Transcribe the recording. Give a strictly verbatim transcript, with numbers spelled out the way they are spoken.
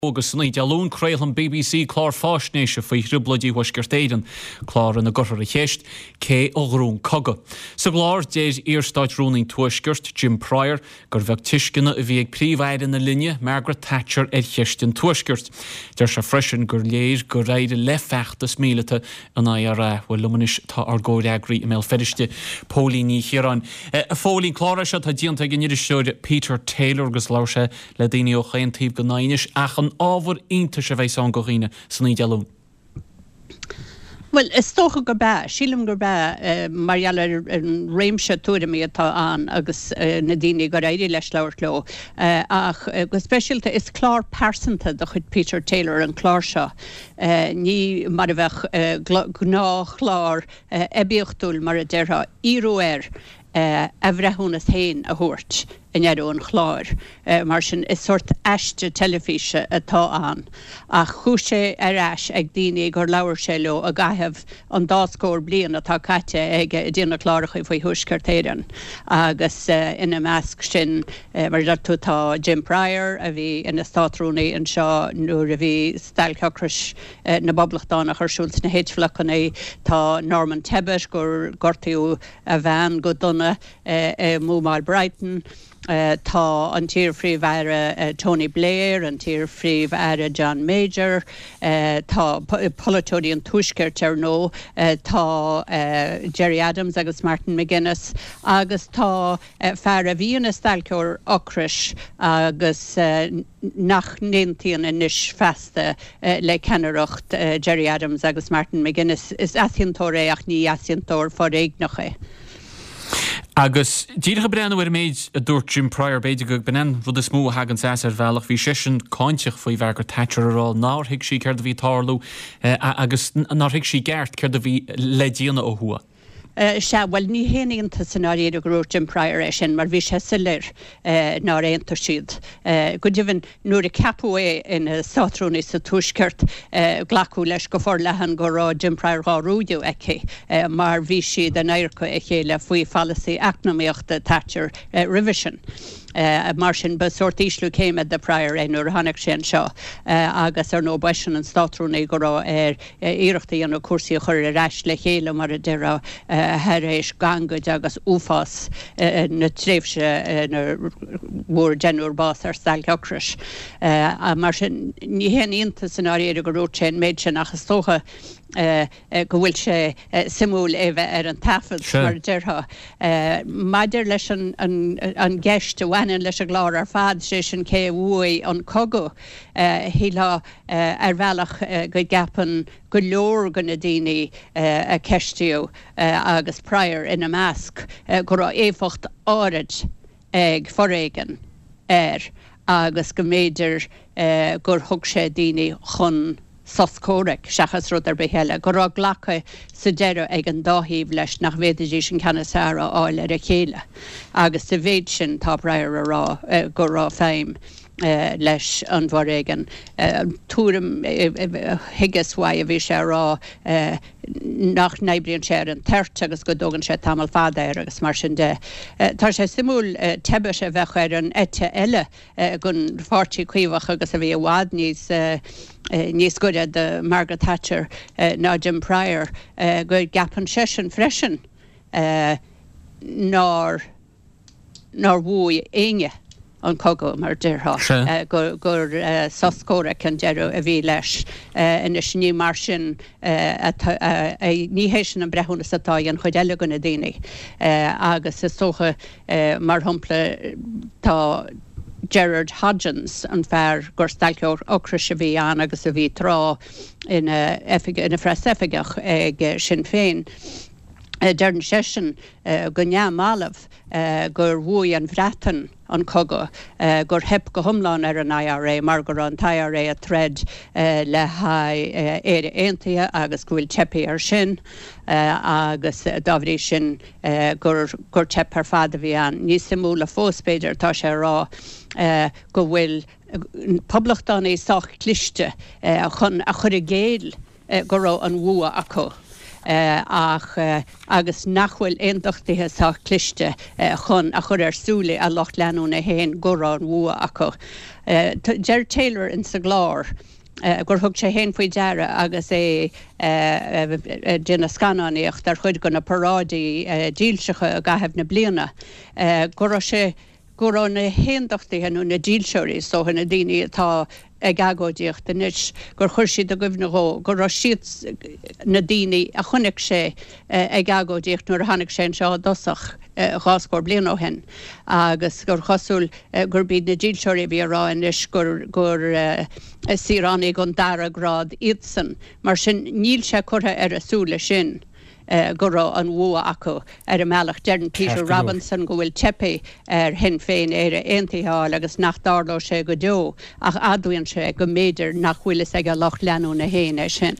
Agus ní dealún creilm B B C chlár fásnéise faoi hribladí huisgirtéidan chlár in na gurthar a cheist cé ógrún coga. Sa glár déir írstáid rúnaí tuaisgirt Jim Pryor gur bheith tuiscinna a bhí ag príomhhaid in na linne Margaret Thatcher ar cheistin tuaisgirt. Deir se freisin gur léir gur réide le feachtas mílete an I R A bhfuil lumanis tá ar ggóir agraí i mé feriste pólí ní chiaran. A fólín chlára se tá díanta gin idir seoir Peter Taylor agus leir se le daoine ó chéan tíb go náinis achan ábhar ionta se bheith san go riine san í dealún. Well, is tócha gur bea, sílim gur bea mariaal ar réimse túrami atá an agus na daoine go éirí leis leabhart leo. Ach go speisialta is clár persanta do chud Peter Taylor an clár seo. Ní mar a bheith gná chlár ebíochtúil mar a deirtha íróir a bhrethúnas héin a thuairt in éadú an chláir. Mar sin is sort eiste telefíse atá an. A chúise ar eis ag daoine gur leabhar sé leo a gaithebh an dáscóir blian atá caite ag déanana chláiricha faoi thuaisceirtéireann. Agus ina measc sin mar dartú tá Jim Pryor a bhí ina státrúnaí an seo nuair a bhí stailcheachras na boblachtáin a chuirsúlt na héitflacannaí tá Norman Tebbit gur gortaíú a bhean go donna Múmal Brighton. Uh, tá an tír fríomh aire uh, Tony Blair, an tír fríomh aire John Major, uh, tá Polatóí an tuaisceart ar nó, uh, tá uh, Gerry Adams agus Martin McGuinness, agus tá uh, fear a bhíon na stailceoir ocrais agus uh, nach néontaíon inis festa uh, le ceannaireacht uh, Gerry Adams agus Martin McGuinness is asiantóir é ach ní asiantóir foréignacha. Agus díircha breanna bhfuir méid a dúirt Jim Pryor beidir go benan rud is mó hagan sás ar bhealach bhí sisin cáinteach faoi Margaret Thatcher ará náir hiic sí ceir a bhí tárlú agus náir hiic sí gceart ceir a bhí le díana ó thua. Uh, se well ní héanaíonnta san áíad a grúir Jim Pryor é sin mar bhí sé sa lir uh, ná réontar siad. Uh, go dtíhann nuair a ceapú é ina sátrúnaí sa tuaisceart uh, ghlacu leis go fór lehan go rá Jim Pryor á rúidiú aici uh, mar bhí siad an éircha a chéile faoi fallasaí eacnamaíochta Thatcher uh, revision. Uh, mar sin ba sort íslú céime de Pryor é nuair tháinig sin seo uh, agus ar nó baisin an státrúnaí go rá ar iireachtaí an cuasaí chuir a reis le chéile mar a deire her éis gangaid agus úfás uh, na tréimhse uh, na mhór genúir bás ar stailcheachras. Uh, a mar sin ní héanaíonnta san áiad go rút sin méid sin achas tócha Uh, uh, go bhfuil sé uh, simúil é bheith ar an tafad mar deirtha. Uh, Maidir leis an, an, an gceist a bhhaineann leis a glár ar fad sé sin cé bhuaí an cogu uh, hí lá uh, ar bhealach uh, go gapan go leor go na daoine uh, a ceistíú uh, agus Pryor ina measc uh, go rá éfacht áirid ag foréigean air agus go méidir uh, gur thug sé daoine chun soscóric seachas rud ar behéile go rá ghlacha sa deire ag an dáthíomh leis nach bhéidir sin canasára áil ar a chéile agus sa bhéid sin tá Pryor a rá uh, go rá féim uh, leis an bhóréigean. Uh, túram uh, higashaid a bhí sé rá uh, nach neibríonn sé an teirt agus go dógann sé tamil fada agus mar sin de. Uh, tá sé simúil uh, Tebbit a bheith ar an eite eile uh, gon fáirtí cuimhach agus a bhí a bhád níos uh, Uh, níos goide de Margaret Thatcher uh, ná Jim Pryor uh, go gapan sesin freisin uh, nar nar bhuaí aine an cogu mar deirtha uh, gur, gur uh, soscóric an deirú a bhí leis uh, ina ní mar sin uh, uh, ní hééis sin an brethúnas atá an chuid eile gona daoine uh, agus is tócha uh, mar thumpla tá Gerard Hodgins an fear gur stailceoir ocrais a bhí an agus a bhí trá ina fres efigach ag Sinn Féin. Uh, Dearn sesin uh, go neam málamh uh, gur bhuaí an bhreatan an cogu uh, gur heb go thomláin ar an I R A mar gur an I R A a thread uh, le haid uh, éire aontaithe agus go bhfuil tepaí ar sin uh, agus uh, dábhrí sin uh, gur, gur tep ar fad a bhí an. Níos simúla fóspéidir tá sé rá uh, go bhfuil uh, poblachtánaí sách cliste uh, a chun a chur a géal uh, go rá an bhua acu. ach agus nachhfuil éonachtaithe sa cliste chun a chur ar súla a Loch Leanú na héin gorán bhua acu. Ger Taylor in sa glár Uh, gur thug sé héin faoi deara agus é déna scanáíocht ar chuid gona parádaí díalsecha a gahebh na bliana. Uh, gur sé gur an na héondachtaithe nó na díalseirí so na daoine atá ag agóidíocht den is gur chuir siad a goibhnaró gur siad na daoine a chunig sé ag agóidíocht nuair a tháinig sé seo dosach cháscóir blian ó hen agus gur chosúil gur bíad na díalseirí bhí rá inis gur gur síránaí gon dara grád iadsan mar sin níl sé curtha ar asúla sin. Uh, gurrá an bhua acu ar a meallach Dearn Peter Robinson go bhfuil tepi ar hen féin ar a aontaitháil agus nach dárló sé go deo ach adhaíonn sé go méidir nach bhfuil ag a Loch Leanú na héin é sin.